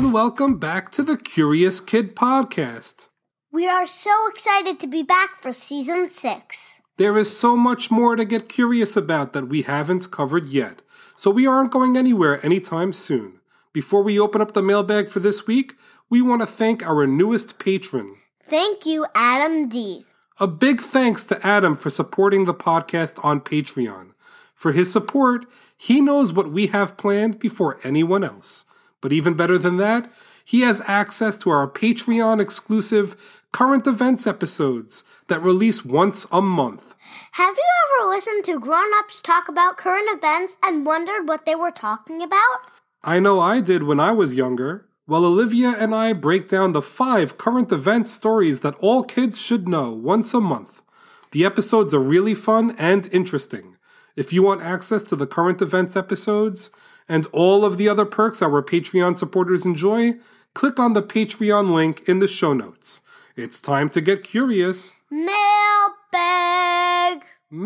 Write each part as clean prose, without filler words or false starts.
and welcome back to the Curious Kid Podcast. We are so excited to be back for Season 6. There is so much more to get curious about that we haven't covered yet, so we aren't going anywhere anytime soon. Before we open up the mailbag for this week, we want to thank our newest patron. Thank you, Adam D. A big thanks to Adam for supporting the podcast on Patreon. For his support, he knows what we have planned before anyone else. But even better than that, he has access to our Patreon-exclusive current events episodes that release once a month. Have you ever listened to grown-ups talk about current events and wondered what they were talking about? I know I did when I was younger. Well, Olivia and I break down the 5 current event stories that all kids should know once a month. The episodes are really fun and interesting. If you want access to the current events episodes and all of the other perks our Patreon supporters enjoy, click on the Patreon link in the show notes. It's time to get curious. Mailbag!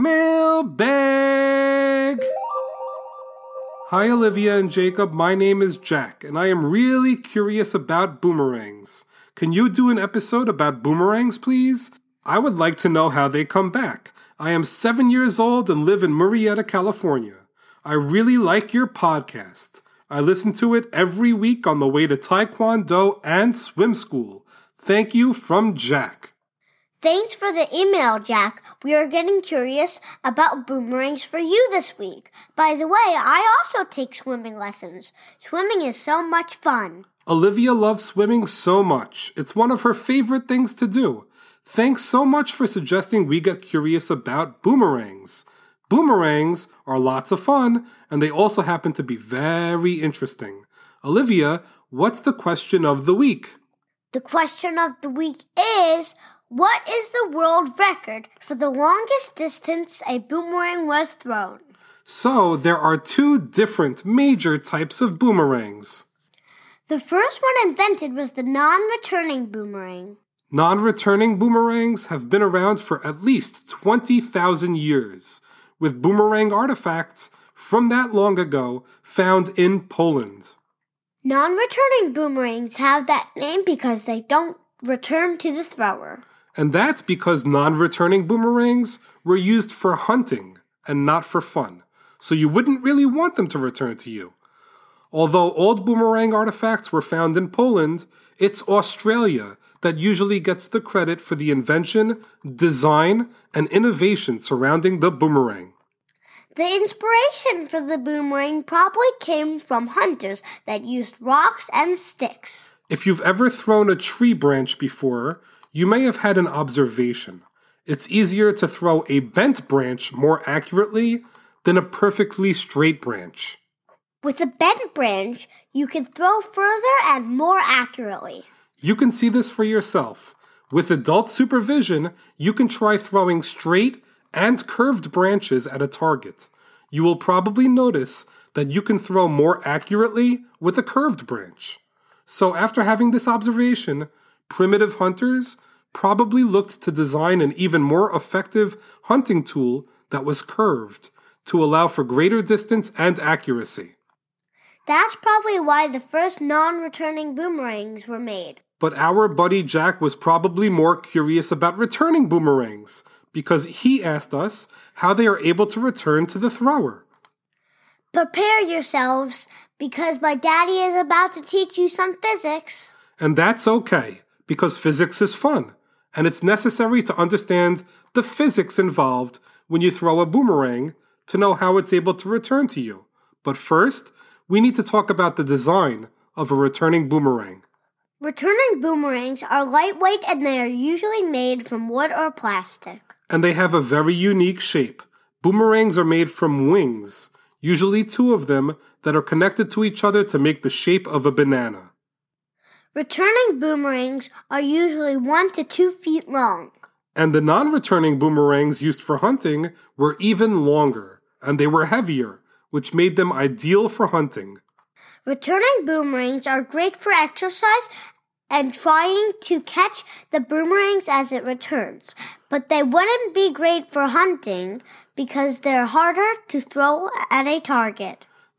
Mailbag! Hi, Olivia and Jacob. My name is Jack, and I am really curious about boomerangs. Can you do an episode about boomerangs, please? I would like to know how they come back. I am 7 years old and live in Murrieta, California. I really like your podcast. I listen to it every week on the way to Taekwondo and swim school. Thank you from Jack. Thanks for the email, Jack. We are getting curious about boomerangs for you this week. By the way, I also take swimming lessons. Swimming is so much fun. Olivia loves swimming so much. It's one of her favorite things to do. Thanks so much for suggesting we get curious about boomerangs. Boomerangs are lots of fun, and they also happen to be very interesting. Olivia, what's the question of the week? The question of the week is, what is the world record for the longest distance a boomerang was thrown? So, there are 2 different major types of boomerangs. The first one invented was the non-returning boomerang. Non-returning boomerangs have been around for at least 20,000 years, with boomerang artifacts from that long ago found in Poland. Non-returning boomerangs have that name because they don't return to the thrower. And that's because non-returning boomerangs were used for hunting and not for fun, so you wouldn't really want them to return to you. Although old boomerang artifacts were found in Poland, it's Australia that usually gets the credit for the invention, design, and innovation surrounding the boomerang. The inspiration for the boomerang probably came from hunters that used rocks and sticks. If you've ever thrown a tree branch before, you may have had an observation. It's easier to throw a bent branch more accurately than a perfectly straight branch. With a bent branch, you can throw further and more accurately. You can see this for yourself. With adult supervision, you can try throwing straight and curved branches at a target. You will probably notice that you can throw more accurately with a curved branch. So after having this observation, primitive hunters probably looked to design an even more effective hunting tool that was curved to allow for greater distance and accuracy. That's probably why the first non-returning boomerangs were made. But our buddy Jack was probably more curious about returning boomerangs because he asked us how they are able to return to the thrower. Prepare yourselves because my daddy is about to teach you some physics. And that's okay because physics is fun and it's necessary to understand the physics involved when you throw a boomerang to know how it's able to return to you. But first, we need to talk about the design of a returning boomerang. Returning boomerangs are lightweight and they are usually made from wood or plastic. And they have a very unique shape. Boomerangs are made from wings, usually 2 of them that are connected to each other to make the shape of a banana. Returning boomerangs are usually 1 to 2 feet long. And the non-returning boomerangs used for hunting were even longer, and they were heavier, which made them ideal for hunting. Returning boomerangs are great for exercise and trying to catch the boomerangs as it returns, but they wouldn't be great for hunting because they're harder to throw at a target.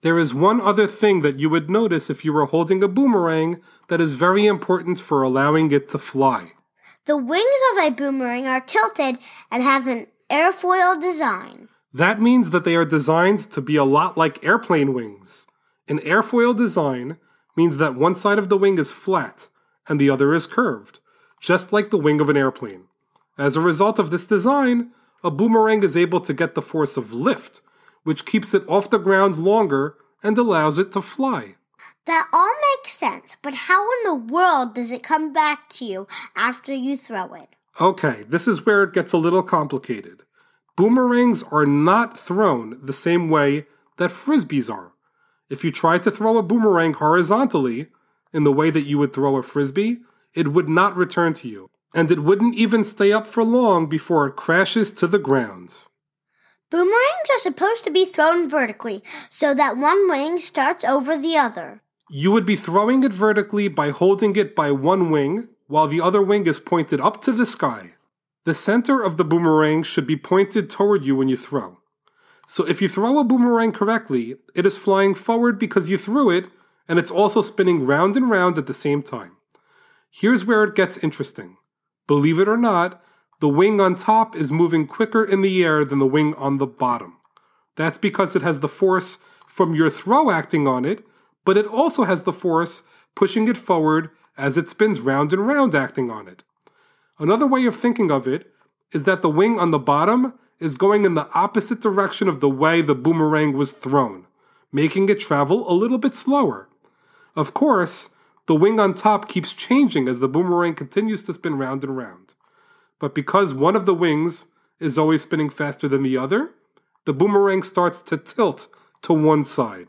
There is one other thing that you would notice if you were holding a boomerang that is very important for allowing it to fly. The wings of a boomerang are tilted and have an airfoil design. That means that they are designed to be a lot like airplane wings. An airfoil design means that one side of the wing is flat and the other is curved, just like the wing of an airplane. As a result of this design, a boomerang is able to get the force of lift, which keeps it off the ground longer and allows it to fly. That all makes sense, but how in the world does it come back to you after you throw it? Okay, this is where it gets a little complicated. Boomerangs are not thrown the same way that frisbees are. If you try to throw a boomerang horizontally, in the way that you would throw a frisbee, it would not return to you, and it wouldn't even stay up for long before it crashes to the ground. Boomerangs are supposed to be thrown vertically, so that one wing starts over the other. You would be throwing it vertically by holding it by one wing, while the other wing is pointed up to the sky. The center of the boomerang should be pointed toward you when you throw. So if you throw a boomerang correctly, it is flying forward because you threw it, and it's also spinning round and round at the same time. Here's where it gets interesting. Believe it or not, the wing on top is moving quicker in the air than the wing on the bottom. That's because it has the force from your throw acting on it, but it also has the force pushing it forward as it spins round and round acting on it. Another way of thinking of it is that the wing on the bottom is going in the opposite direction of the way the boomerang was thrown, making it travel a little bit slower. Of course, the wing on top keeps changing as the boomerang continues to spin round and round. But because one of the wings is always spinning faster than the other, the boomerang starts to tilt to one side.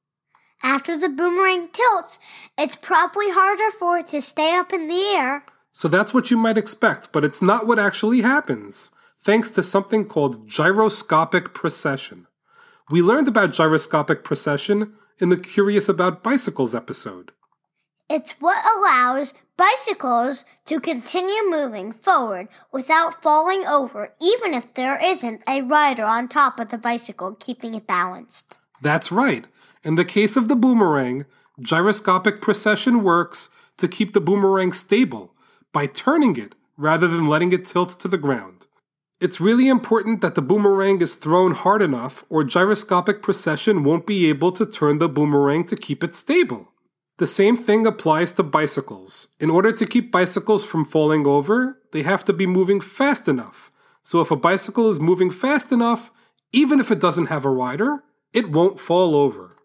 After the boomerang tilts, it's probably harder for it to stay up in the air. So that's what you might expect, but it's not what actually happens, thanks to something called gyroscopic precession. We learned about gyroscopic precession in the Curious About Bicycles episode. It's what allows bicycles to continue moving forward without falling over, even if there isn't a rider on top of the bicycle keeping it balanced. That's right. In the case of the boomerang, gyroscopic precession works to keep the boomerang stable by turning it rather than letting it tilt to the ground. It's really important that the boomerang is thrown hard enough or gyroscopic precession won't be able to turn the boomerang to keep it stable. The same thing applies to bicycles. In order to keep bicycles from falling over, they have to be moving fast enough. So if a bicycle is moving fast enough, even if it doesn't have a rider, it won't fall over.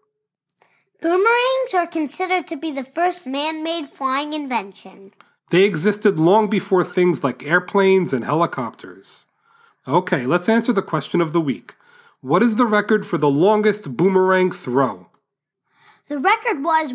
Boomerangs are considered to be the first man-made flying invention. They existed long before things like airplanes and helicopters. Okay, let's answer the question of the week. What is the record for the longest boomerang throw? The record was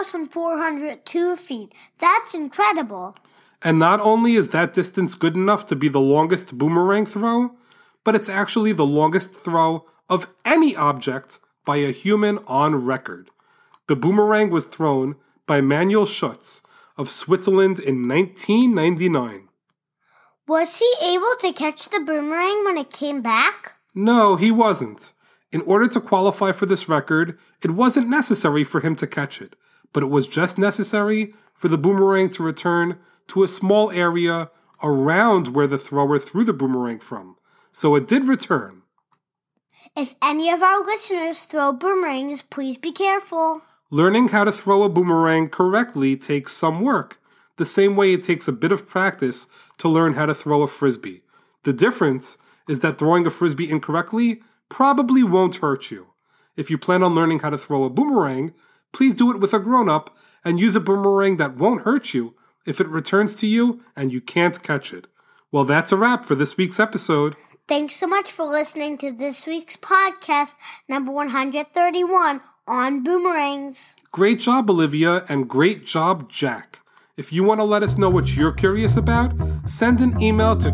1,402 feet. That's incredible. And not only is that distance good enough to be the longest boomerang throw, but it's actually the longest throw of any object by a human on record. The boomerang was thrown by Manuel Schutz of Switzerland in 1999. Was he able to catch the boomerang when it came back? No, he wasn't. In order to qualify for this record, it wasn't necessary for him to catch it, but it was just necessary for the boomerang to return to a small area around where the thrower threw the boomerang from. So it did return. If any of our listeners throw boomerangs, please be careful. Learning how to throw a boomerang correctly takes some work, the same way it takes a bit of practice to learn how to throw a frisbee. The difference is that throwing a frisbee incorrectly probably won't hurt you. If you plan on learning how to throw a boomerang, please do it with a grown-up and use a boomerang that won't hurt you if it returns to you and you can't catch it. Well, that's a wrap for this week's episode. Thanks so much for listening to this week's podcast, number 131, on boomerangs. Great job, Olivia, and great job, Jack. If you want to let us know what you're curious about, send an email to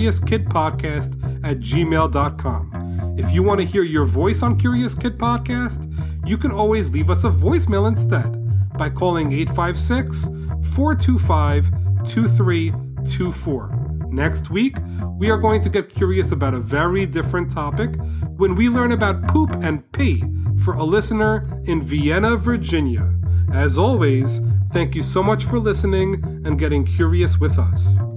CuriousKidPodcast@gmail.com. If you want to hear your voice on Curious Kid Podcast, you can always leave us a voicemail instead by calling 856-425-2324. Next week, we are going to get curious about a very different topic when we learn about poop and pee for a listener in Vienna, Virginia. As always, thank you so much for listening and getting curious with us.